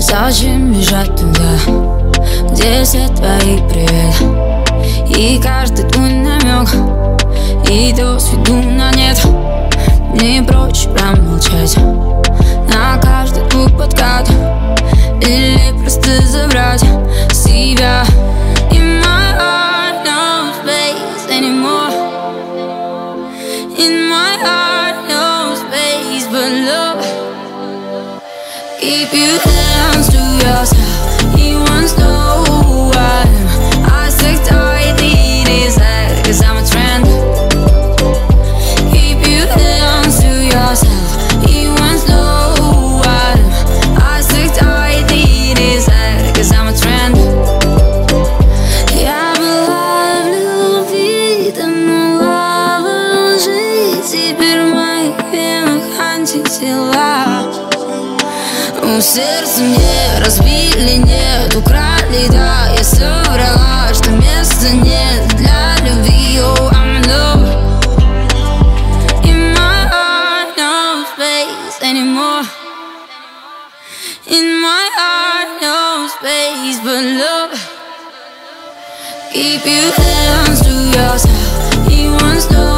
Зачем бежать туда, где все твои привет и каждый твой намек, и то сведу на нет. Мне проще промолчать на каждый твой подкат или просто забрать себя. In my heart, no space anymore. In my heart, no space but love. Keep your hands to yourself. You once know who I am. I stick tightly to his head, 'cause I'm a trend. Keep your hands to yourself. You once know who I am. I stick tightly to his head, 'cause I'm a trend. Я была влюбита, но жить теперь в моих венах антитела. Сердце мне разбили, нет, украли, да. Я соврала, что места нет для любви. Oh, I'm in love. In my heart, no space anymore. In my heart, no space but love. Keep your hands to yourself. You once know